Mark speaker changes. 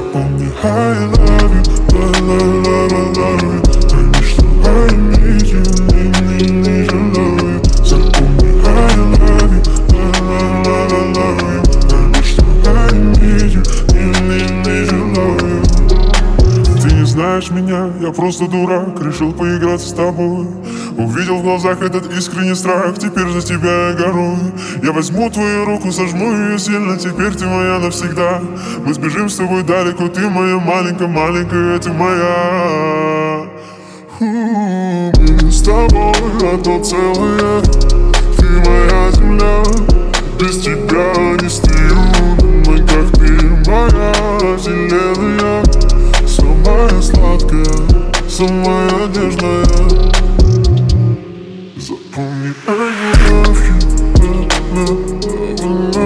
Speaker 1: Запомни, I love you, I love you. Пойми, что I need you, need your love you. Запомни, I love you, I love you. Пойми, что I need you, need your love you. Ты не знаешь меня, я просто дурак, решил поиграться с тобой. Увидел в глазах этот искренний страх, теперь за тебя я горую. Я возьму твою руку, сожму ее сильно, теперь ты моя навсегда. Мы сбежим с тобой далеко, ты моя маленькая, ты моя. Мы с тобой одно целое, ты моя земля. Без тебя не стою на ногах, ты моя вселенная. Самая сладкая, самая нежная. Запомни, I love you,